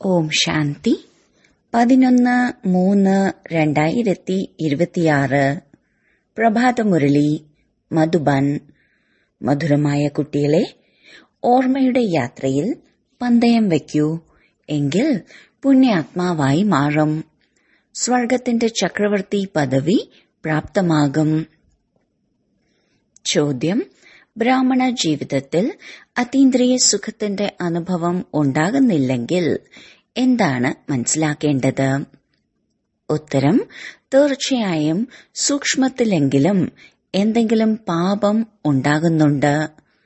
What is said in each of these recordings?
ഓം ശാന്തി 11-3-2026 പ്രഭാതമുരളി മധുബൻ. മധുരമായ കുട്ടികളെ, ഓർമ്മയുടെ യാത്രയിൽ പന്തയം വയ്ക്കൂ, എങ്കിൽ പുണ്യാത്മാവായി മാറും. സ്വർഗത്തിന്റെ ചക്രവർത്തി പദവി പ്രാപ്തമാകും. ചോദ്യം: ബ്രാഹ്മണ ജീവിതത്തിൽ അതീന്ദ്രിയ സുഖത്തിന്റെ അനുഭവം ഉണ്ടാകുന്നില്ലെങ്കിൽ എന്താണ് മനസ്സിലാക്കേണ്ടത്? ഉത്തരം: തീർച്ചയായും സൂക്ഷ്മത്തിലെങ്കിലും എന്തെങ്കിലും പാപം ഉണ്ടാകുന്നുണ്ട്.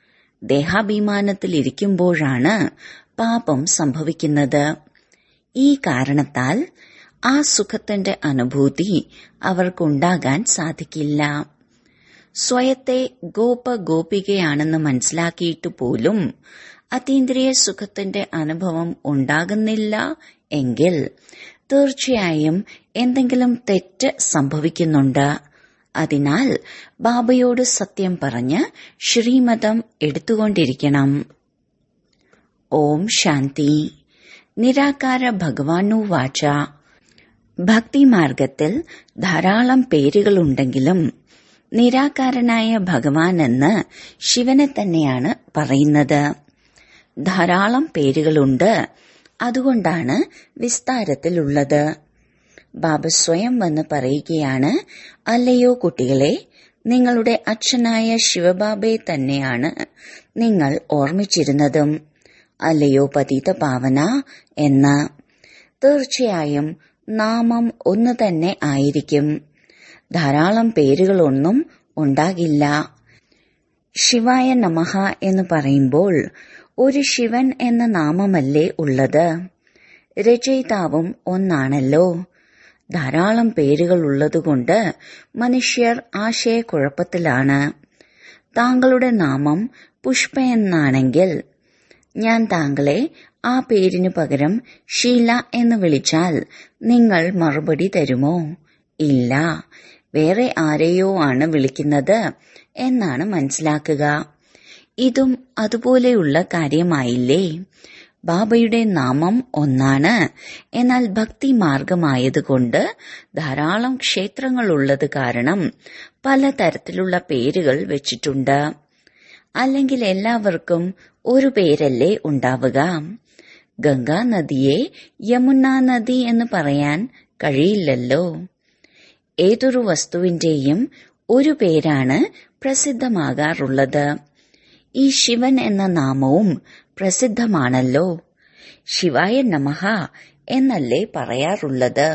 ദേഹാഭിമാനത്തിലിരിക്കുമ്പോഴാണ് പാപം സംഭവിക്കുന്നത്. ഈ കാരണത്താൽ ആ സുഖത്തിന്റെ അനുഭൂതി അവർക്കുണ്ടാകാൻ സാധിക്കില്ല. സ്വയത്തെ ഗോപികയാണെന്ന് മനസ്സിലാക്കിയിട്ട് പോലും അതീന്ദ്രിയ സുഖത്തിന്റെ അനുഭവം ഉണ്ടാകുന്നില്ല എങ്കിൽ തീർച്ചയായും എന്തെങ്കിലും തെറ്റ് സംഭവിക്കുന്നുണ്ട്. അതിനാൽ ബാബയോട് സത്യം പറഞ്ഞ് ശ്രീമതം എടുത്തുകൊണ്ടിരിക്കണം. ഓം ശാന്തി. നിരാകാര ഭഗവാനു വാച. ഭക്തിമാർഗത്തിൽ ധാരാളം പേരുകളുണ്ടെങ്കിലും നിരാകാരനായ ഭഗവാൻ എന്ന് ശിവനെ തന്നെയാണ് പറയുന്നത്. ധാരാളം പേരുകളുണ്ട്, അതുകൊണ്ടാണ് വിസ്താരത്തിലുള്ളത്. ബാബ സ്വയം വന്ന് പറയുകയാണ്, അല്ലയോ കുട്ടികളെ, നിങ്ങളുടെ അച്ഛനായ ശിവബാബയെ തന്നെയാണ് നിങ്ങൾ ഓർമ്മിച്ചിരുന്നതും, അല്ലയോ പതിത പാവന എന്ന്. തീർച്ചയായും നാമം ഒന്നു തന്നെ ആയിരിക്കും. ധാരാളം പേരുകളൊന്നും ഉണ്ടാകില്ല. ശിവായ നമഃ എന്ന് പറയുമ്പോൾ ഒരു ശിവൻ എന്ന നാമമല്ലേ ഉള്ളത്? രചയിതാവും ഒന്നാണല്ലോ. ധാരാളം പേരുകൾ ഉള്ളതുകൊണ്ട് മനുഷ്യർ ആശയക്കുഴപ്പത്തിലാണ്. താങ്കളുടെ നാമം പുഷ്പ എന്നാണെങ്കിൽ ഞാൻ താങ്കളെ ആ പേരിനു പകരം ഷീല എന്ന് വിളിച്ചാൽ നിങ്ങൾ മറുപടി തരുമോ? ഇല്ല, വേറെ ആരെയോ ആണ് വിളിക്കുന്നത് എന്നാണ് മനസ്സിലാക്കുക. ഇതും അതുപോലെയുള്ള കാര്യമായില്ലേ? ബാബയുടെ നാമം ഒന്നാണ്. എന്നാൽ ഭക്തി മാർഗമായതുകൊണ്ട് ധാരാളം ക്ഷേത്രങ്ങളുള്ളത് കാരണം പലതരത്തിലുള്ള പേരുകൾ വെച്ചിട്ടുണ്ട്. അല്ലെങ്കിൽ എല്ലാവർക്കും ഒരു പേരല്ലേ ഉണ്ടാവുക? ഗംഗാ നദിയെ യമുന നദി എന്ന് പറയാൻ കഴിയില്ലല്ലോ. ഏതൊരു വസ്തുവിന്റെയും ഒരു പേരാണ് പ്രസിദ്ധമാകാറുള്ളത്. ഈ ശിവൻ എന്ന നാമവും പ്രസിദ്ധമാണല്ലോ. ശിവായ നമഃ എന്നല്ലേ പറയാറുള്ളത്.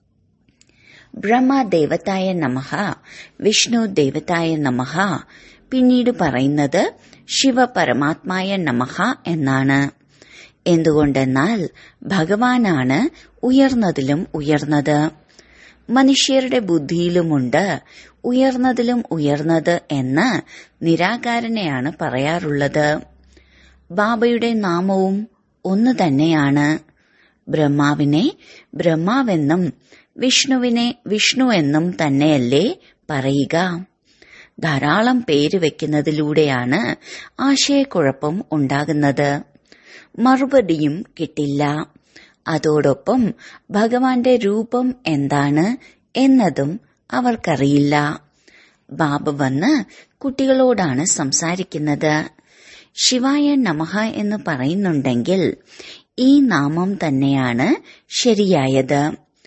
ബ്രഹ്മദേവതായ നമഃ, വിഷ്ണു ദേവതായ നമഃ, പിന്നീട് പറയുന്നത് ശിവ പരമാത്മായ നമഃ എന്നാണ്. എന്തുകൊണ്ടെന്നാൽ ഭഗവാനാണ് ഉയർന്നതിലും ഉയർന്നത്. മനുഷ്യരുടെ ബുദ്ധിയിലുമുണ്ട് ഉയർന്നതിലും ഉയർന്നത് എന്ന് നിരാകാരനെയാണ് പറയാറുള്ളത്. ബാബയുടെ നാമവും ഒന്നു തന്നെയാണ്. ബ്രഹ്മാവിനെ ബ്രഹ്മാവെന്നും വിഷ്ണുവിനെ വിഷ്ണു എന്നും തന്നെയല്ലേ പറയുക? ധാരാളം പേര് വെക്കുന്നതിലൂടെയാണ് ആശയക്കുഴപ്പം ഉണ്ടാകുന്നത്. മറുപടിയും കിട്ടില്ല. അതോടൊപ്പം ഭഗവാന്റെ രൂപം എന്താണ് എന്നതും അവർക്കറിയില്ല. ബാബ വന്ന് കുട്ടികളോടാണ് സംസാരിക്കുന്നത്. ശിവായ നമഃ എന്ന് പറയുന്നുണ്ടെങ്കിൽ ഈ നാമം തന്നെയാണ് ശരിയായത്.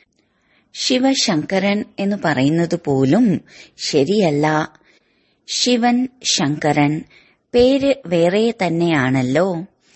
ശിവശങ്കരൻ എന്ന് പറയുന്നത് പോലും ശരിയല്ല. ശിവൻ ശങ്കരൻ പേര് വേറെ തന്നെയാണല്ലോ.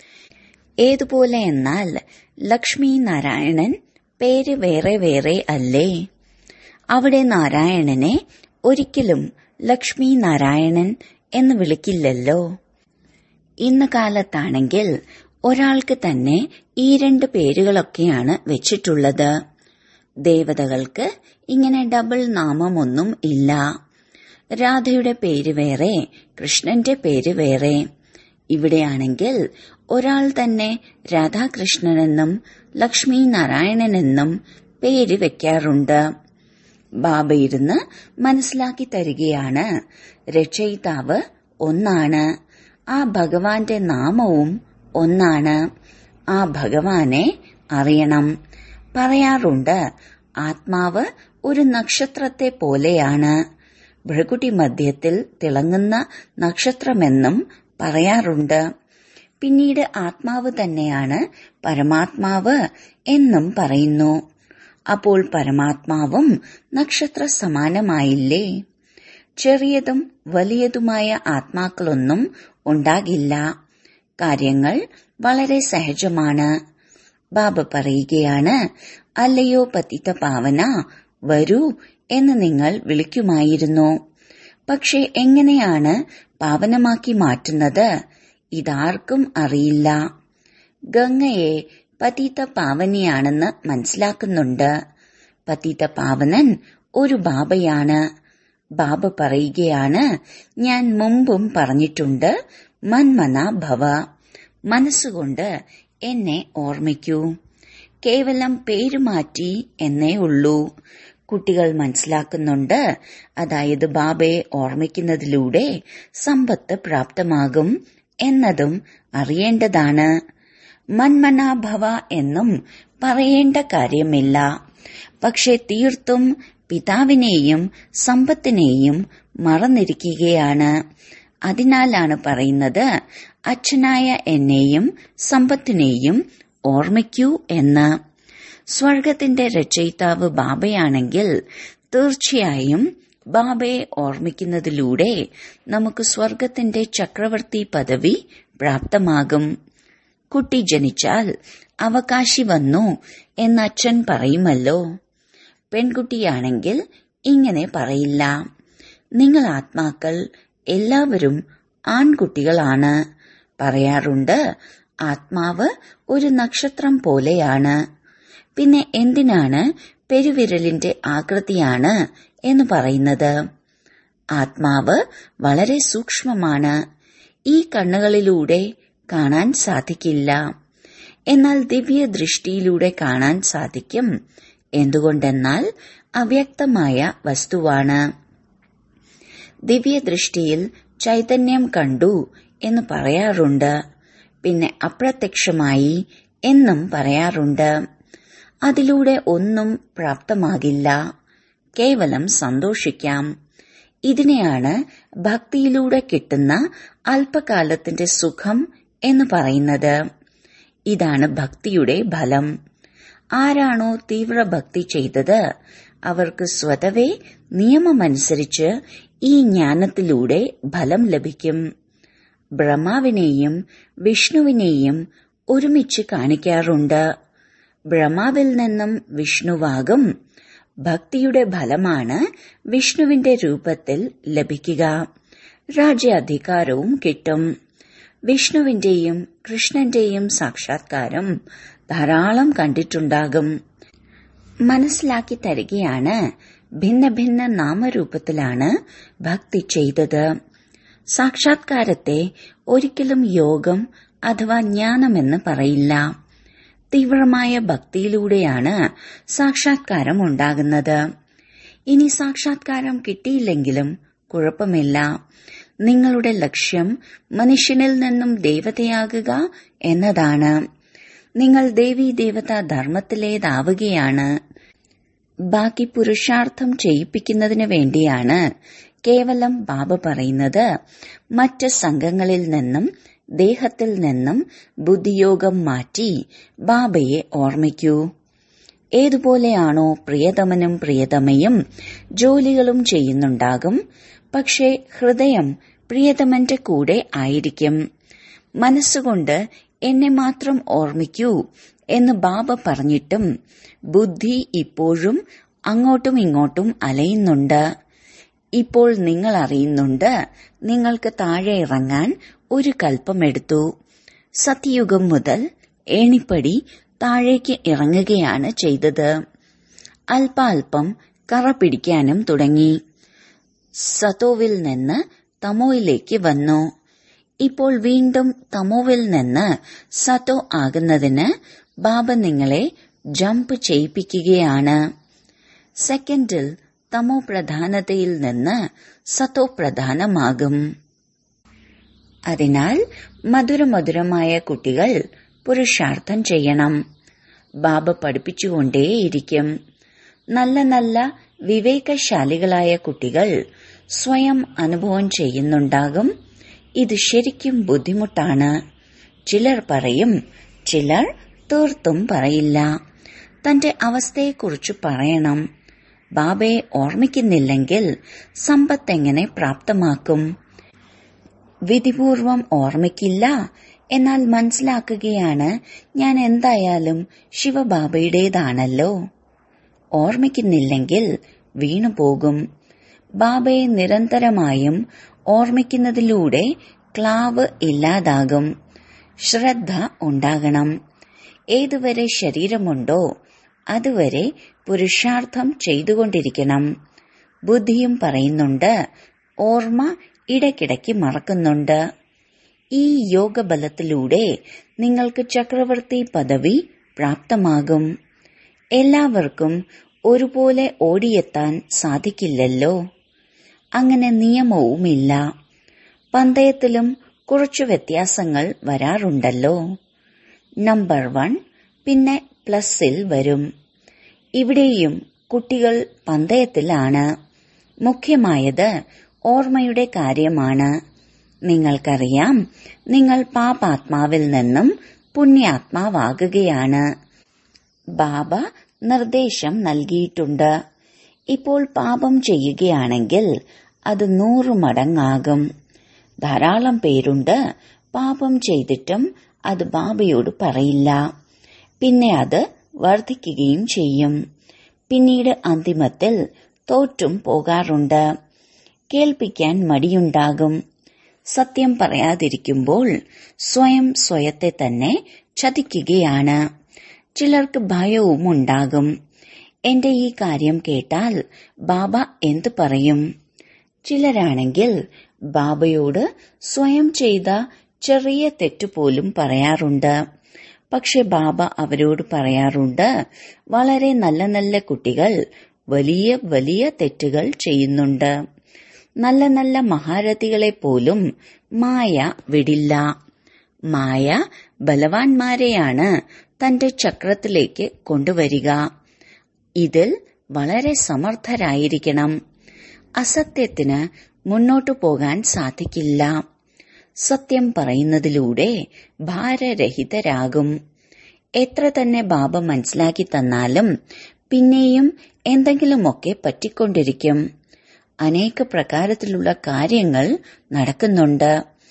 ഏതുപോലെ എന്നാൽ ലക്ഷ്മി നാരായണൻ പേര് വേറെ വേറെ അല്ലേ? അവിടെ നാരായണനെ ഒരിക്കലും ലക്ഷ്മി നാരായണൻ എന്ന് വിളിക്കില്ലല്ലോ. ഇന്ന് കാലത്താണെങ്കിൽ ഒരാൾക്ക് തന്നെ ഈ രണ്ട് പേരുകളൊക്കെയാണ് വെച്ചിട്ടുള്ളത്. ദേവതകൾക്ക് ഇങ്ങനെ ഡബിൾ നാമമൊന്നും ഇല്ല. രാധയുടെ പേര് വേറെ, കൃഷ്ണന്റെ പേര് വേറെ. ഇവിടെയാണെങ്കിൽ ഒരാൾ തന്നെ രാധാകൃഷ്ണനെന്നും ലക്ഷ്മി നാരായണനെന്നും പേര് വെക്കാറുണ്ട്. ബാബ ഇരുന്ന് മനസ്സിലാക്കി തരികയാണ്, രചയിതാവ് ഒന്നാണ്. ആ ഭഗവാന്റെ നാമവും ഒന്നാണ്. ആ ഭഗവാനെ അറിയണം. പറയാറുണ്ട്, ആത്മാവ് ഒരു നക്ഷത്രത്തെ പോലെയാണ്. ഭൃകുടി മധ്യത്തിൽ തിളങ്ങുന്ന നക്ഷത്രമെന്നും പറയാറുണ്ട്. പിന്നീട് ആത്മാവ് തന്നെയാണ് പരമാത്മാവ് എന്നും പറയുന്നു. അപ്പോൾ പരമാത്മാവും നക്ഷത്ര സമാനമായില്ലേ? ചെറിയതും വലിയതുമായ ആത്മാക്കളൊന്നും ഉണ്ടാകില്ല. കാര്യങ്ങൾ വളരെ സഹജമാണ്. ബാബ പറയുകയാണ്, അല്ലയോ പതിത പാവന, വരൂ എന്ന് നിങ്ങൾ വിളിക്കുമായിരുന്നു. പക്ഷെ എങ്ങനെയാണ് പാവനമാക്കി മാറ്റുന്നത്? ഇതാർക്കും അറിയില്ല. ഗംഗയെ പതിത പാവനിയാണെന്ന് മനസ്സിലാക്കുന്നുണ്ട്. പതിത പാവനൻ ഒരു ബാബയാണ്. ബാബ പറയുകയാണ്, ഞാൻ മുമ്പും പറഞ്ഞിട്ടുണ്ട്, മന്മന ഭവ, മനസ്സുകൊണ്ട് എന്നെ ഓർമ്മിക്കൂ. കേവലം പേരുമാറ്റി എന്നേ ഉള്ളൂ. കുട്ടികൾ മനസ്സിലാക്കുന്നുണ്ട്, അതായത് ബാബയെ ഓർമ്മിക്കുന്നതിലൂടെ സമ്പത്ത് പ്രാപ്തമാകും എന്നതും അറിയേണ്ടതാണ്. മന്മനാഭവ എന്നും പറയേണ്ട കാര്യമില്ല. പക്ഷെ തീർത്തും പിതാവിനെയും സമ്പത്തിനെയും മറന്നിരിക്കുകയാണ്. അതിനാലാണ് പറയുന്നത്, അച്ഛനായ എന്നെയും സമ്പത്തിനെയും ഓർമ്മിക്കൂ എന്ന്. സ്വർഗത്തിന്റെ രചയിതാവ് ബാബയാണെങ്കിൽ തീർച്ചയായും ബാബയെ ഓർമ്മിക്കുന്നതിലൂടെ നമുക്ക് സ്വർഗത്തിന്റെ ചക്രവർത്തി പദവി പ്രാപ്തമാകും. കുട്ടി ജനിച്ചാൽ അവകാശി വന്നു എന്ന് അച്ഛൻ പറയുമല്ലോ. പെൺകുട്ടിയാണെങ്കിൽ ഇങ്ങനെ പറയില്ല. നിങ്ങൾ ആത്മാക്കൾ എല്ലാവരും ആൺകുട്ടികളാണ്. പറയാറുണ്ട്, ആത്മാവ് ഒരു നക്ഷത്രം പോലെയാണ്. പിന്നെ എന്തിനാണ് പെരുവിരലിന്റെ ആകൃതിയാണ് എന്ന് പറയുന്നത്? ആത്മാവ് വളരെ സൂക്ഷ്മമാണ്. ഈ കണ്ണുകളിലൂടെ കാണാൻ സാധിക്കില്ല. എന്നാൽ ദിവ്യ ദൃഷ്ടിയിലൂടെ കാണാൻ സാധിക്കും. എന്തുകൊണ്ടെന്നാൽ അവ്യക്തമായ വസ്തുവാണ്. ദിവ്യദൃഷ്ടിയിൽ ചൈതന്യം കണ്ടു എന്ന് പറയാറുണ്ട്. പിന്നെ അപ്രത്യക്ഷമായി എന്നും പറയാറുണ്ട്. അതിലൂടെ ഒന്നും പ്രാപ്തമാകില്ല. കേവലം സന്തോഷിക്കാം. ഇതിനെയാണ് ഭക്തിയിലൂടെ കിട്ടുന്ന അല്പകാലത്തിന്റെ സുഖം എന്ന് പറയുന്നത്. ഇതാണ് ഭക്തിയുടെ ഫലം. ആരാണോ തീവ്ര ഭക്തി ചെയ്തത് അവർക്ക് സ്വതവേ നിയമമനുസരിച്ച് ഈ ജ്ഞാനത്തിലൂടെ ഫലം ലഭിക്കും. ബ്രഹ്മാവിനെയും വിഷ്ണുവിനെയും ഒരുമിച്ച് കാണിക്കാറുണ്ട്. ബ്രഹ്മാവിൽ നിന്നും വിഷ്ണുവാകും. ഭക്തിയുടെ ഫലമാണ് വിഷ്ണുവിന്റെ രൂപത്തിൽ ലഭിക്കുക. രാജ്യാധികാരവും കിട്ടും. വിഷ്ണുവിന്റെയും കൃഷ്ണന്റെയും സാക്ഷാത്കാരം ധാരാളം കണ്ടിട്ടുണ്ടാകും. മനസ്സിലാക്കി തരികയാണ്, ഭിന്ന ഭിന്ന നാമരൂപത്തിലാണ് ഭക്തി ചെയ്തത്. സാക്ഷാത്കാരത്തെ ഒരിക്കലും യോഗം അഥവാ ജ്ഞാനമെന്ന് പറയില്ല. തീവ്രമായ ഭക്തിയിലൂടെയാണ് സാക്ഷാത്കാരം ഉണ്ടാകുന്നത്. ഇനി സാക്ഷാത്കാരം കിട്ടിയില്ലെങ്കിലും കുഴപ്പമില്ല. നിങ്ങളുടെ ലക്ഷ്യം മനുഷ്യനിൽ നിന്നും ദേവതയാകുക എന്നതാണ്. നിങ്ങൾ ദേവീ ദേവതാ ധർമ്മത്തിലേതാവുകയാണ്. ബാക്കി പുരുഷാർത്ഥം ചെയ്യിപ്പിക്കുന്നതിന് വേണ്ടിയാണ് കേവലം ബാബ പറയുന്നത്, മറ്റ് സംഘങ്ങളിൽ നിന്നും ദേഹത്തിൽ നിന്നും ബുദ്ധിയോഗം മാറ്റി ബാബയെ ഓർമ്മിക്കൂ. ഏതുപോലെയാണോ പ്രിയതമനും പ്രിയതമയും ജോലികളും ചെയ്യുന്നുണ്ടാകും. പക്ഷേ ഹൃദയം പ്രിയതമന്റെ കൂടെ ആയിരിക്കും. മനസ്സുകൊണ്ട് എന്നെ മാത്രം ഓർമ്മിക്കൂ എന്ന് ബാബ പറഞ്ഞിട്ടും ബുദ്ധി ഇപ്പോഴും അങ്ങോട്ടും ഇങ്ങോട്ടും അലയുന്നുണ്ട്. ഇപ്പോൾ നിങ്ങൾ അറിയുന്നുണ്ട്, നിങ്ങൾക്ക് താഴെ ഇറങ്ങാൻ ഒരു കൽപ്പമെടുത്തു. സത്യയുഗം മുതൽ ഏണിപ്പടി താഴേക്ക് ഇറങ്ങുകയാണ് ചെയ്തത്. അല്പാൽപം കറ പിടിക്കാനും തുടങ്ങി. സതോവിൽ നിന്ന് തമോയിലേക്ക് വന്നു. ഇപ്പോൾ വീണ്ടും തമോവിൽ നിന്ന് സതോ ആകുന്നതിന് ബാബ നിങ്ങളെ ജമ്പ് ചെയ്യിപ്പിക്കുകയാണ്. സെക്കൻഡിൽ തമോ പ്രധാനതയിൽ നിന്ന് സതോ പ്രധാനമാകും. അതിനാൽ മധുരമധുരമായ കുട്ടികൾ പുരുഷാർത്ഥം ചെയ്യണം. ബാബ പഠിപ്പിച്ചുകൊണ്ടേയിരിക്കും. നല്ല നല്ല വിവേകശാലികളായ കുട്ടികൾ സ്വയം അനുഭവം ചെയ്യുന്നുണ്ടാകും. ഇത് ശരിക്കും ബുദ്ധിമുട്ടാണ്. ചിലർ പറയും, ചിലർ തീർത്തും പറയില്ല. തന്റെ അവസ്ഥയെക്കുറിച്ച് പറയണം. ബാബയെ ഓർമ്മിക്കുന്നില്ലെങ്കിൽ സമ്പത്ത് എങ്ങനെ പ്രാപ്തമാക്കും? വിധിപൂർവം ഓർമ്മിക്കില്ല, എന്നാൽ മനസ്സിലാക്കുകയാണ് ഞാൻ എന്തായാലും ശിവബാബയുടേതാണല്ലോ. ഓർമ്മിക്കുന്നില്ലെങ്കിൽ വീണുപോകും. ബാബയെ നിരന്തരമായും ഓർമ്മിക്കുന്നതിലൂടെ ക്ലാവ് ഇല്ലാതാകും. ശ്രദ്ധ ഉണ്ടാകണം. ഏതുവരെ ശരീരമുണ്ടോ അതുവരെ പുരുഷാർത്ഥം ചെയ്തുകൊണ്ടിരിക്കണം. ബുദ്ധിയും പറയുന്നുണ്ട്, ഓർമ്മ ഇടയ്ക്കിടയ്ക്ക് മറക്കുന്നുണ്ട്. ഈ യോഗബലത്തിലൂടെ നിങ്ങൾക്ക് ചക്രവർത്തി പദവി പ്രാപ്തമാകും. എല്ലാവർക്കും ഒരുപോലെ ഓടിയെത്താൻ സാധിക്കില്ലല്ലോ. അങ്ങനെ നിയമവുമില്ല. പന്തയത്തിലും കുറച്ചു വ്യത്യാസങ്ങൾ വരാറുണ്ടല്ലോ. നമ്പർ 1 പിന്നെ പ്ലസിൽ വരും. ഇവിടെയും കുട്ടികൾ പന്തയത്തിലാണ്. മുഖ്യമായത് ഓർമ്മയുടെ കാര്യമാണ്. നിങ്ങൾക്കറിയാം, നിങ്ങൾ പാപാത്മാവിൽ നിന്നും പുണ്യാത്മാവാകുകയാണ്. ബാബ നിർദ്ദേശം നൽകിയിട്ടുണ്ട്. ഇപ്പോൾ പാപം ചെയ്യുകയാണെങ്കിൽ അത് 100 മടങ്ങാകും. ധാരാളം പേരുണ്ട് പാപം ചെയ്തിട്ടും അത് ബാബയോട് പറയില്ല. പിന്നെ അത് വർദ്ധിക്കുകയും ചെയ്യും. പിന്നീട് അന്തിമത്തിൽ തോറ്റും പോകാറുണ്ട്. കേൾപ്പിക്കാൻ മടിയുണ്ടാകും. സത്യം പറയാതിരിക്കുമ്പോൾ സ്വയം സ്വയത്തെ തന്നെ ചതിക്കുകയാണ്. ചിലർക്ക് ഭയവും ഉണ്ടാകും. എന്റെ ഈ കാര്യം കേട്ടാൽ ബാബ എന്തു പറയും? ചിലരാണെങ്കിൽ ബാബയോട് സ്വയം ചെയ്ത ചെറിയ തെറ്റുപോലും പറയാറുണ്ട്. പക്ഷെ ബാബ അവരോട് പറയാറുണ്ട്, വളരെ നല്ല നല്ല കുട്ടികൾ വലിയ വലിയ തെറ്റുകൾ ചെയ്യുന്നുണ്ട്. നല്ല നല്ല മഹാരഥികളെ പോലും മായ വിടില്ല. മായ ബലവാന്മാരെയാണ് തന്റെ ചക്രത്തിലേക്ക് കൊണ്ടുവരിക. ഇതിൽ വളരെ സമർത്ഥരായിരിക്കണം. അസത്യത്തിന് മുന്നോട്ടു പോകാൻ സാധിക്കില്ല. സത്യം പറയുന്നതിലൂടെ ഭാരരഹിതരാകും. എത്ര തന്നെ ബാബ മനസ്സിലാക്കി തന്നാലും പിന്നെയും എന്തെങ്കിലുമൊക്കെ പറ്റിക്കൊണ്ടിരിക്കും. അനേക പ്രകാരത്തിലുള്ള കാര്യങ്ങൾ നടക്കുന്നുണ്ട്.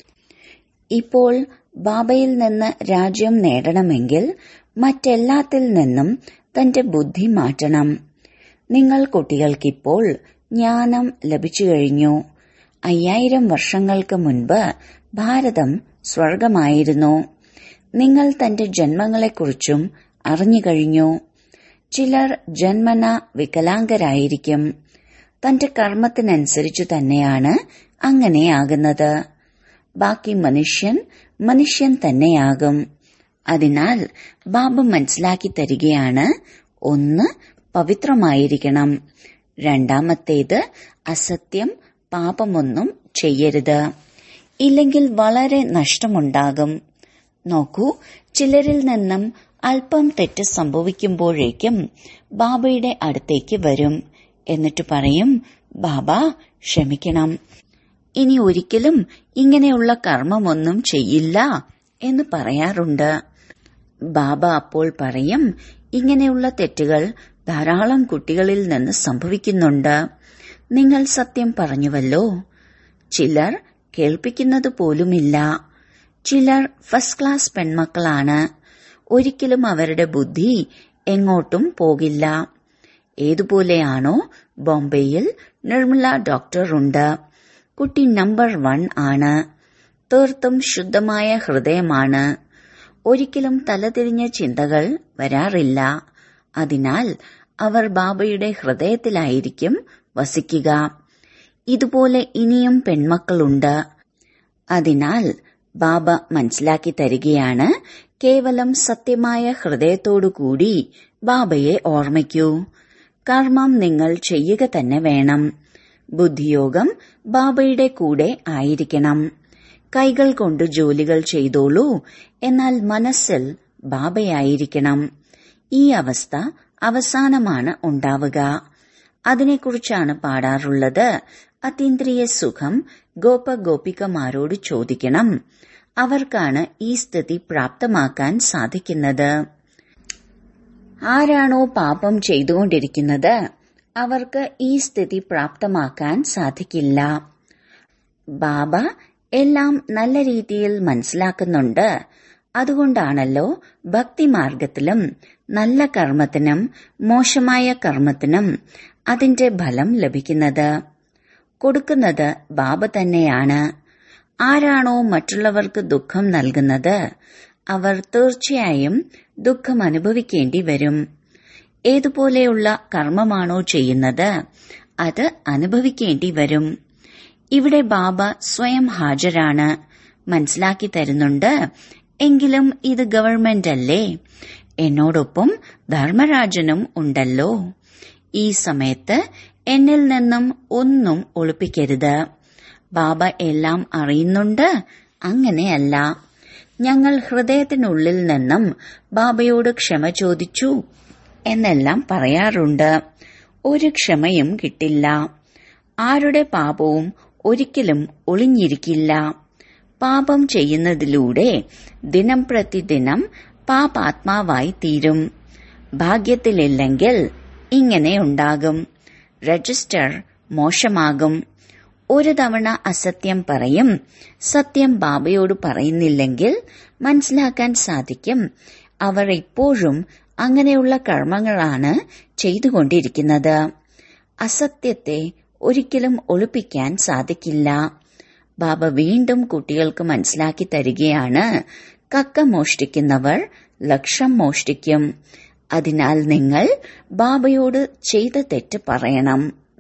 ഇപ്പോൾ ബാബയിൽ നിന്ന് രാജ്യം നേടണമെങ്കിൽ മറ്റെല്ലാത്തിൽ നിന്നും തന്റെ ബുദ്ധി മാറ്റണം. നിങ്ങൾ കുട്ടികൾക്കിപ്പോൾ ജ്ഞാനം ലഭിച്ചു കഴിഞ്ഞു. 5000 വർഷങ്ങൾക്ക് മുൻപ് ഭാരതം സ്വർഗമായിരുന്നു. നിങ്ങൾ തന്റെ ജന്മങ്ങളെക്കുറിച്ചും അറിഞ്ഞു കഴിഞ്ഞു. ചിലർ ജന്മന വികലാംഗരായിരിക്കും. തന്റെ കർമ്മത്തിനനുസരിച്ചു തന്നെയാണ് അങ്ങനെയാകുന്നത്. ബാക്കി മനുഷ്യൻ തന്നെയാകും. അതിനാൽ ബാബ മനസ്സിലാക്കി തരികയാണ്, 1 പവിത്രമായിരിക്കണം, 2 അസത്യം പാപമൊന്നും ചെയ്യരുത്, ഇല്ലെങ്കിൽ വളരെ നഷ്ടമുണ്ടാകും. നോക്കൂ, ചിലരിൽ നിന്നും അല്പം തെറ്റ് സംഭവിക്കുമ്പോഴേക്കും ബാബയുടെ അടുത്തേക്ക് വരും. എന്നിട്ട് പറയും, ബാബ ക്ഷമിക്കണം, ഇനി ഒരിക്കലും ഇങ്ങനെയുള്ള കർമ്മമൊന്നും ചെയ്യില്ല എന്ന് പറയാറുണ്ട്. ബാബ അപ്പോൾ പറയും, ഇങ്ങനെയുള്ള തെറ്റുകൾ ധാരാളം കുട്ടികളിൽ നിന്ന് സംഭവിക്കുന്നുണ്ട്. നിങ്ങൾ സത്യം പറഞ്ഞുവല്ലോ. ചിലർ കേൾപ്പിക്കുന്നത് പോലുമില്ല. ചിലർ ഫസ്റ്റ് ക്ലാസ് പെൺമക്കളാണ്. ഒരിക്കലും അവരുടെ ബുദ്ധി എങ്ങോട്ടും പോകില്ല. ഏതുപോലെയാണോ ബോംബെയിൽ നിർമ്മല ഡോക്ടർ ഉണ്ട്. കുട്ടി നമ്പർ 1 ആണ്. തീർത്തും ശുദ്ധമായ ഹൃദയമാണ്. ഒരിക്കലും തലതിരിഞ്ഞ ചിന്തകൾ വരാറില്ല. അതിനാൽ അവർ ബാബയുടെ ഹൃദയത്തിലായിരിക്കും വസിക്കുക. ഇതുപോലെ ഇനിയും പെൺമക്കളുണ്ട്. അതിനാൽ ബാബ മനസ്സിലാക്കി തരികയാണ്, കേവലം സത്യമായ ഹൃദയത്തോടുകൂടി ബാബയെ ഓർമ്മിക്കൂ. കർമ്മം നിങ്ങൾ ചെയ്യുക തന്നെ വേണം. ബുദ്ധിയോഗം ബാബയുടെ കൂടെ ആയിരിക്കണം. കൈകൾ കൊണ്ട് ജോലികൾ ചെയ്തോളൂ, എന്നാൽ മനസ്സിൽ ബാബയായിരിക്കണം. ഈ അവസ്ഥ അവസാനമാണ് ഉണ്ടാവുക. അതിനെക്കുറിച്ചാണ് പാടാറുള്ളത്. അതീന്ദ്രിയ സുഖം ഗോപഗോപികമാരോട് ചോദിക്കണം. അവർക്കാണ് ഈ സ്ഥിതി പ്രാപ്തമാക്കാൻ സാധിക്കുന്നത്. ആരാണോ പാപം ചെയ്തുകൊണ്ടിരിക്കുന്നത് അവർക്ക് ഈ സ്ഥിതി പ്രാപ്തമാക്കാൻ സാധിക്കില്ല. ബാബ എല്ലാം നല്ല രീതിയിൽ മനസ്സിലാക്കുന്നുണ്ട്. അതുകൊണ്ടാണല്ലോ ഭക്തിമാർഗത്തിലും നല്ല കർമ്മത്തിനും മോശമായ കർമ്മത്തിനും അതിന്റെ ഫലം ലഭിക്കുന്നത്. കൊടുക്കുന്നത് ബാബ തന്നെയാണ്. ആരാണോ മറ്റുള്ളവർക്ക് ദുഃഖം നൽകുന്നത് അവർ തീർച്ചയായും ദുഃഖം അനുഭവിക്കേണ്ടി വരും. ഏതുപോലെയുള്ള കർമ്മമാണോ ചെയ്യുന്നത് അത് അനുഭവിക്കേണ്ടി വരും. ഇവിടെ ബാബ സ്വയം ഹാജരാണ്, മനസ്സിലാക്കി തരുന്നുണ്ട്. എങ്കിലും ഇത് ഗവൺമെന്റ് അല്ലേ, എന്നോടൊപ്പം ധർമ്മരാജനും ഉണ്ടല്ലോ. ഈ സമയത്ത് എന്നിൽ നിന്നും ഒന്നും ഒളിപ്പിക്കരുത്. ബാബ എല്ലാം അറിയുന്നുണ്ട്. അങ്ങനെയല്ല. ഞങ്ങൾ ഹൃദയത്തിനുള്ളിൽ നിന്നും ബാബയോട് ക്ഷമ ചോദിച്ചു എന്നെല്ലാം പറയാറുണ്ട്. ഒരു ക്ഷമയും കിട്ടില്ല. ആരുടെ പാപവും ഒരിക്കലും ഒളിഞ്ഞിരിക്കില്ല. പാപം ചെയ്യുന്നതിലൂടെ ദിനം പ്രതിദിനം പാപാത്മാവായി തീരും. ഭാഗ്യത്തിലില്ലെങ്കിൽ ഇങ്ങനെ ഉണ്ടാകും. രജിസ്റ്റർ മോശമാകും. ഒരു തവണ അസത്യം പറയും. സത്യം ബാബയോട് പറയുന്നില്ലെങ്കിൽ മനസ്സിലാക്കാൻ സാധിക്കും അവർ ഇപ്പോഴും അങ്ങനെയുള്ള കർമ്മങ്ങളാണ് ചെയ്തുകൊണ്ടിരിക്കുന്നത്. അസത്യത്തെ ഒരിക്കലും ഒളിപ്പിക്കാൻ സാധിക്കില്ല. ബാബ വീണ്ടും കുട്ടികൾക്ക് മനസ്സിലാക്കി തരികയാണ്. കക്ക മോഷ്ടിക്കുന്നവർ ലക്ഷം മോഷ്ടിക്കും. അതിനാൽ നിങ്ങൾ ബാബയോട് ചെയ്ത തെറ്റ് പറയണം.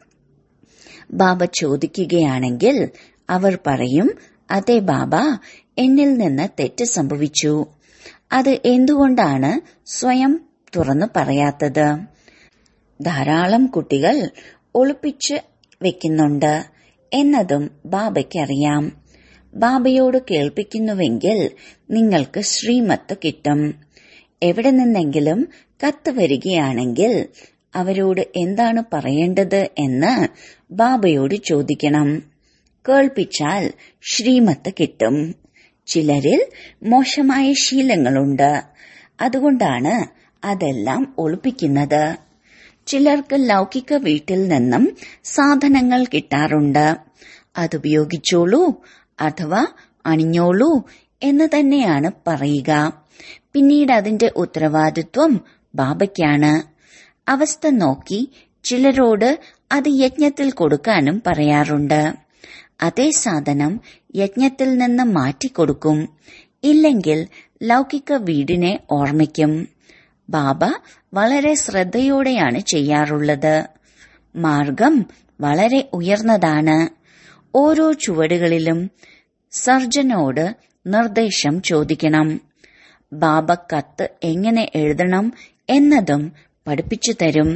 ബാബ ചോദിക്കുകയാണെങ്കിൽ അവർ പറയും, അതെ ബാബ, എന്നിൽ നിന്ന് തെറ്റ് സംഭവിച്ചു. അത് എന്തുകൊണ്ടാണ് സ്വയം തുറന്നു പറയാത്തത്? ധാരാളം കുട്ടികൾ ഒളിപ്പിച്ച് വെക്കുന്നുണ്ട് എന്നതും ബാബയ്ക്കറിയാം. ബാബയോട് കേൾപ്പിക്കുന്നുവെങ്കിൽ നിങ്ങൾക്ക് ശ്രീമത്ത് കിട്ടും. എവിടെ നിന്നെങ്കിലും കത്ത് വരികയാണെങ്കിൽ അവരോട് എന്താണ് പറയേണ്ടത് എന്ന് ബാബയോട് ചോദിക്കണം. കേൾപ്പിച്ചാൽ ശ്രീമത്ത് കിട്ടും. ചിലരിൽ മോശമായ ശീലങ്ങളുണ്ട്. അതുകൊണ്ടാണ് അതെല്ലാം ഒളിപ്പിക്കുന്നത്. ചിലർക്ക് ലൗകിക വീട്ടിൽ നിന്നും സാധനങ്ങൾ കിട്ടാറുണ്ട്. അതുപയോഗിച്ചോളൂ അഥവാ അണിഞ്ഞോളൂ എന്ന് തന്നെയാണ് പറയുക. പിന്നീട് അതിന്റെ ഉത്തരവാദിത്വം ബാബയ്ക്കാണ്. അവസ്ഥ നോക്കി ചിലരോട് അത് യജ്ഞത്തിൽ കൊടുക്കാനും പറയാറുണ്ട്. അതേ സാധനം യജ്ഞത്തിൽ നിന്ന് മാറ്റിക്കൊടുക്കും. ഇല്ലെങ്കിൽ ലൗകിക വീടിനെ ഓർമ്മിക്കും. ബാബ വളരെ ശ്രദ്ധയോടെയാണ് ചെയ്യാറുള്ളത്. മാർഗം വളരെ ഉയർന്നതാണ്. ഓരോ ചുവടുകളിലും സർജനോട് നിർദ്ദേശം ചോദിക്കണം. ബാബ കത്ത് എങ്ങനെ എഴുതണം എന്നതും പഠിപ്പിച്ചു തരും.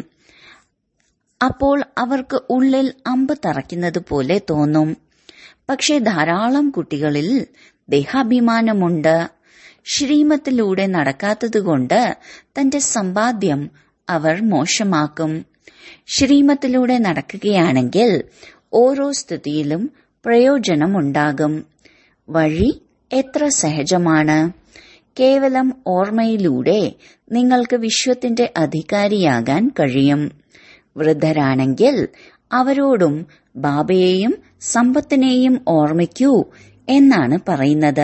അപ്പോൾ അവർക്ക് ഉള്ളിൽ അമ്പ് തറയ്ക്കുന്നത് പോലെ തോന്നും. പക്ഷേ ധാരാളം കുട്ടികളിൽ ദേഹാഭിമാനമുണ്ട്. ശ്രീമത്തിലൂടെ നടക്കാത്തതുകൊണ്ട് തന്റെ സമ്പാദ്യം അവർ മോശമാക്കും. ശ്രീമത്തിലൂടെ നടക്കുകയാണെങ്കിൽ ഓരോ സ്ഥിതിയിലും പ്രയോജനമുണ്ടാകും. വഴി എത്ര സഹജമാണ്. കേവലം ഓർമ്മയിലൂടെ നിങ്ങൾക്ക് വിശ്വത്തിന്റെ അധികാരിയാകാൻ കഴിയും. വൃദ്ധരാണെങ്കിൽ അവരോടും ബാബയെയും സമ്പത്തിനെയും ഓർമ്മിക്കൂ എന്നാണ് പറയുന്നത്.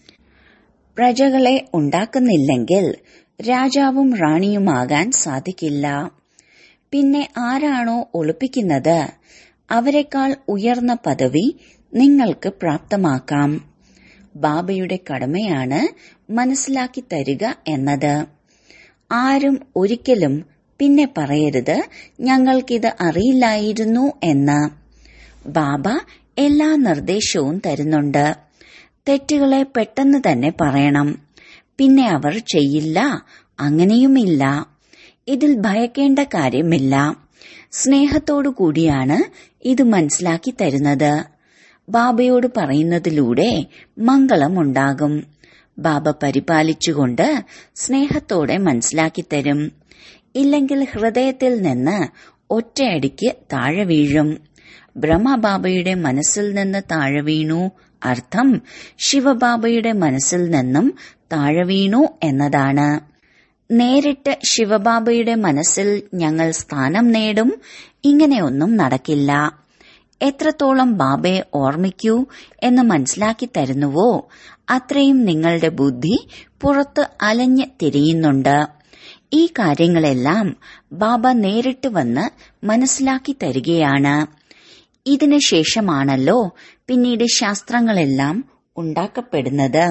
പ്രജകളെ ഉണ്ടാക്കുന്നില്ലെങ്കിൽ രാജാവും റാണിയുമാകാൻ സാധിക്കില്ല. പിന്നെ ആരാണോ ഒളിപ്പിക്കുന്നത് അവരെക്കാൾ ഉയർന്ന പദവി നിങ്ങൾക്ക് പ്രാപ്തമാക്കാം. ബാബയുടെ കടമയാണ് മനസ്സിലാക്കി തരിക എന്നത്. ആരും ഒരിക്കലും പിന്നെ പറയരുത് ഞങ്ങൾക്കിത് അറിയില്ലായിരുന്നു എന്ന്. ബാബ എല്ലാ നിർദ്ദേശവും തരുന്നുണ്ട്. തെറ്റുകളെ പെട്ടെന്ന് തന്നെ പറയണം. പിന്നെ അവർ ചെയ്യില്ല, അങ്ങനെയുമില്ല. ഇതിൽ ഭയക്കേണ്ട കാര്യമില്ല. സ്നേഹത്തോടു കൂടിയാണ് ഇത് മനസ്സിലാക്കി തരുന്നത്. ബാബയോട് പറയുന്നതിലൂടെ മംഗളമുണ്ടാകും. ബാബ പരിപാലിച്ചുകൊണ്ട് സ്നേഹത്തോടെ മനസ്സിലാക്കിത്തരും. ഇല്ലെങ്കിൽ ഹൃദയത്തിൽ നിന്ന് ഒറ്റയടിക്ക് താഴെ വീഴും. ബ്രഹ്മബാബയുടെ മനസ്സിൽ നിന്ന് താഴെ വീണു അർത്ഥം ശിവബാബയുടെ മനസ്സിൽ നിന്നും താഴെ വീണു എന്നതാണ്. നേരിട്ട് ശിവബാബയുടെ മനസ്സിൽ ഞങ്ങൾ സ്ഥാനം നേടും, ഇങ്ങനെയൊന്നും നടക്കില്ല. എത്രത്തോളം ബാബയെ ഓർമ്മിക്കൂ എന്ന് മനസ്സിലാക്കി തരുന്നുവോ അത്രയും നിങ്ങളുടെ ബുദ്ധി പുറത്ത് അലഞ്ഞ് തിരിയുന്നുണ്ട്. ഈ കാര്യങ്ങളെല്ലാം ബാബ നേരിട്ട് വന്ന് മനസ്സിലാക്കി തരികയാണ്. ഇതിനു ശേഷമാണല്ലോ പിന്നീട് ശാസ്ത്രങ്ങളെല്ലാം ഉണ്ടാക്കപ്പെടുന്നത്.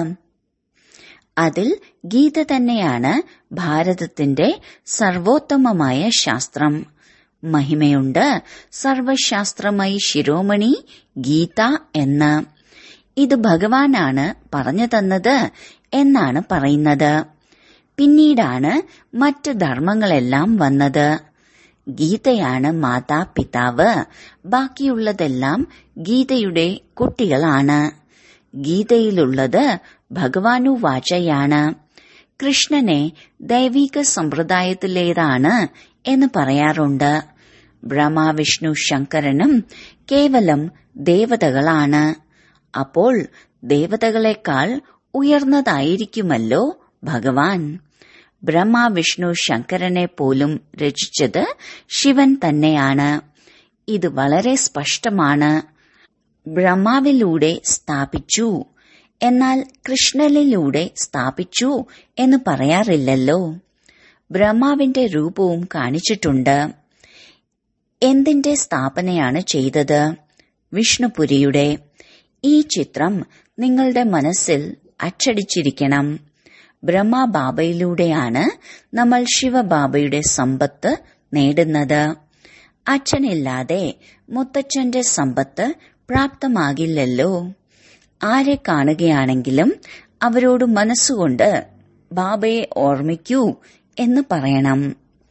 അതിൽ ഗീത തന്നെയാണ് ഭാരതത്തിന്റെ സർവോത്തമമായ ശാസ്ത്രം. മഹിമയുണ്ട് സർവശാസ്ത്രമായി ശിരോമണി ഗീത എന്ന്. ഇത് ഭഗവാനാണ് പറഞ്ഞു തന്നത് എന്നാണ് പറയുന്നത്. പിന്നീടാണ് മറ്റ് ധർമ്മങ്ങളെല്ലാം വന്നത്. ഗീതയാണ് മാതാപിതാവ്, ബാക്കിയുള്ളതെല്ലാം ഗീതയുടെ കുട്ടികളാണ്. ഗീതയിലുള്ളത് ഭഗവാനുവാചയാണ്. കൃഷ്ണനെ ദൈവിക സമ്പ്രദായത്തിലേതാണ് എന്ന് പറയാറുണ്ട്. ബ്രഹ്മ വിഷ്ണു ശങ്കരനും കേവലം ദേവതകളാണ്. അപ്പോൾ ദേവതകളെക്കാൾ ഉയർന്നതായിരിക്കുമല്ലോ ഭഗവാൻ. ബ്രഹ്മ വിഷ്ണു ശങ്കരനെ പോലും രചിച്ചത് ശിവൻ തന്നെയാണ്. ഇത് വളരെ സ്പഷ്ടമാണ്. ബ്രഹ്മാവിലൂടെ സ്ഥാപിച്ചു, എന്നാൽ കൃഷ്ണനിലൂടെ സ്ഥാപിച്ചു എന്ന് പറയാറില്ലല്ലോ. ബ്രഹ്മാവിന്റെ രൂപവും കാണിച്ചിട്ടുണ്ട്. എന്തിന്റെ സ്ഥാപനയാണ് ചെയ്തത്? വിഷ്ണുപുരിയുടെ. ഈ ചിത്രം നിങ്ങളുടെ മനസ്സിൽ അച്ചടിച്ചിരിക്കണം. ബ്രഹ്മബാബയിലൂടെയാണ് നമ്മൾ ശിവബാബയുടെ സമ്പത്ത് നേടുന്നത്. അച്ഛനില്ലാതെ മുത്തച്ഛന്റെ സമ്പത്ത് പ്രാപ്തമാകില്ലല്ലോ. ആരെ കാണുകയാണെങ്കിലും അവരോട് മനസ്സുകൊണ്ട് ബാബയെ ഓർമ്മിക്കൂ എന്ന് പറയണം.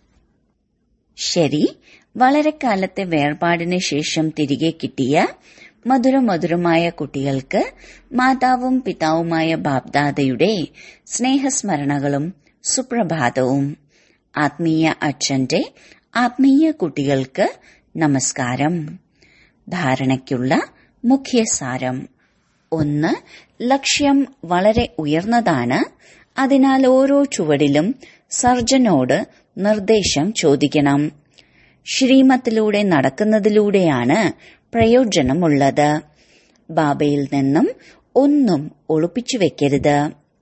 ശരി, വളരെ കാലത്തെ വേർപാടിന് ശേഷം തിരികെ കിട്ടിയ മധുരമധുരമായ കുട്ടികൾക്ക് മാതാവും പിതാവുമായ ബാബ്ദാദയുടെ സ്നേഹസ്മരണകളും സുപ്രഭാതവും. ആത്മീയ അച്ഛന്റെ ആത്മീയ കുട്ടികൾക്ക് നമസ്കാരം. ധാരണയ്ക്കുള്ള മുഖ്യസാരം. 1. ലക്ഷ്യം വളരെ ഉയർന്നതാണ്. അതിനാൽ ഓരോ ചുവടിലും സർജനോട് നിർദ്ദേശം ചോദിക്കണം. ശ്രീമത്തിലൂടെ നടക്കുന്നതിലൂടെയാണ് പ്രയോജനമുള്ളത്. ബാബയിൽ നിന്നും ഒന്നും ഒളിപ്പിച്ചു വെക്കരുത്.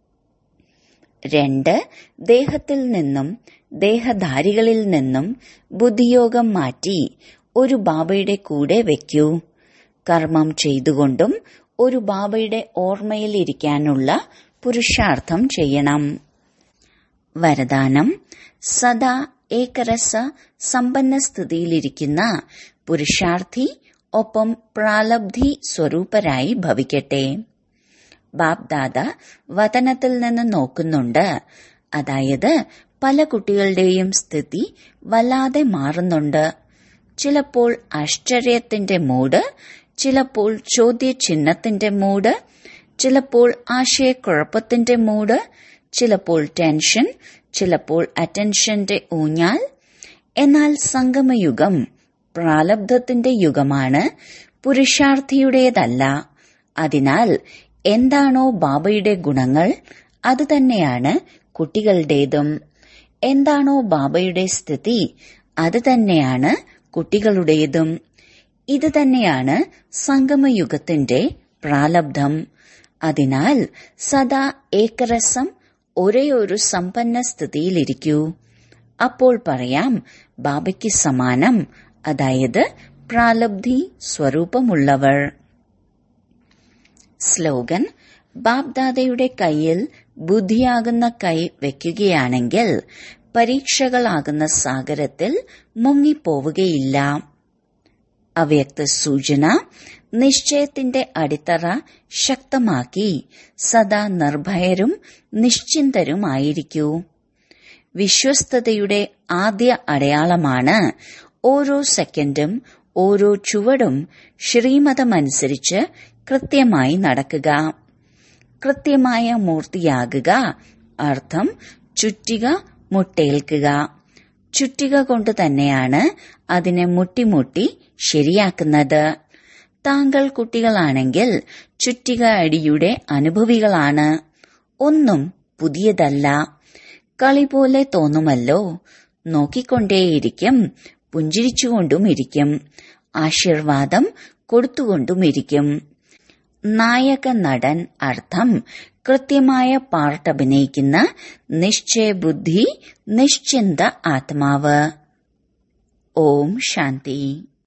2. ദേഹത്തിൽ നിന്നും ദേഹധാരികളിൽ നിന്നും ബുദ്ധിയോഗം മാറ്റി ഒരു ബാബയുടെ കൂടെ വെക്കൂ. കർമ്മം ചെയ്തുകൊണ്ടും ഒരു ബാബയുടെ ഓർമ്മയിലിരിക്കാനുള്ള പുരുഷാർത്ഥം ചെയ്യണം. വരദാനം: സദാ ഏകരസ സമ്പന്ന സ്ഥിതിയിലിരിക്കുന്ന പുരുഷാർത്ഥി ഒപ്പം പ്രാലബ്ധി സ്വരൂപരായി ഭവിക്കട്ടെ. ബാബ്ദാദ വതനത്തിൽ നിന്ന് നോക്കുന്നുണ്ട്. അതായത് പല കുട്ടികളുടെയും സ്ഥിതി വല്ലാതെ മാറുന്നുണ്ട്. ചിലപ്പോൾ ആശ്ചര്യത്തിന്റെ മൂഡ്, ചിലപ്പോൾ ചോദ്യചിഹ്നത്തിന്റെ മൂഡ്, ചിലപ്പോൾ ആശയക്കുഴപ്പത്തിന്റെ മൂഡ്, ചിലപ്പോൾ ടെൻഷൻ, ചിലപ്പോൾ അറ്റൻഷന്റെ ഊഞ്ഞാൽ. എന്നാൽ സംഗമയുഗം പ്രാലബ്ധത്തിന്റെ യുഗമാണ്, പുരുഷാർത്ഥിയുടേതല്ല. അതിനാൽ എന്താണോ ബാബയുടെ ഗുണങ്ങൾ അത് തന്നെയാണ് കുട്ടികളുടേതും. എന്താണോ ബാബയുടെ സ്ഥിതി അത് തന്നെയാണ് കുട്ടികളുടേതും. ഇത് തന്നെയാണ് സംഗമയുഗത്തിന്റെ പ്രാലബ്ധം. അതിനാൽ സദാ ഏകരസം ഒരേയൊരു സമ്പന്ന സ്ഥിതിയിലിരിക്കൂ. അപ്പോൾ പറയാം ബാബയ്ക്ക് സമാനം, അതായത് പ്രാലബ്ധി സ്വരൂപമുള്ളവർ. സ്ലോഗൻ: ബാബ്ദാദയുടെ കയ്യിൽ ബുദ്ധിയാകുന്ന കൈ വയ്ക്കുകയാണെങ്കിൽ പരീക്ഷകളാകുന്ന സാഗരത്തിൽ മുങ്ങിപ്പോവുകയില്ല. അവ്യക്ത സൂചന: നിശ്ചയത്തിന്റെ അടിത്തറ ശക്തമാക്കി സദാ നിർഭയരും നിശ്ചിന്തരുമായിരിക്കൂ. വിശ്വസ്തതയുടെ ആദ്യ അടയാളമാണ് ഓരോ സെക്കൻഡും ഓരോ ചുവടും ശ്രീമതമനുസരിച്ച് കൃത്യമായി നടക്കുക. കൃത്യമായ മൂർത്തിയാകുക. അർത്ഥം ചുറ്റിക മുട്ടേൽക്കുക. ചുറ്റിക കൊണ്ട് തന്നെയാണ് അതിനെ മുട്ടിമുട്ടി ശരിയാക്കുന്നത്. താങ്കൾ കുട്ടികളാണെങ്കിൽ ചുറ്റിക അടിയുടെ അനുഭവികളാണ്. ഒന്നും പുതിയതല്ല. കളി പോലെ തോന്നുമല്ലോ. നോക്കിക്കൊണ്ടേയിരിക്കും, പുഞ്ചിരിച്ചുകൊണ്ടുമിരിക്കും, ആശീർവാദം കൊടുത്തുകൊണ്ടുമിരിക്കും. നായക നടൻ അർത്ഥം കൃത്യമായ പാർട്ട് അഭിനയിക്കുന്ന നിശ്ചയബുദ്ധി, നിശ്ചിന്ത ആത്മാവ്. ഓം ശാന്തി.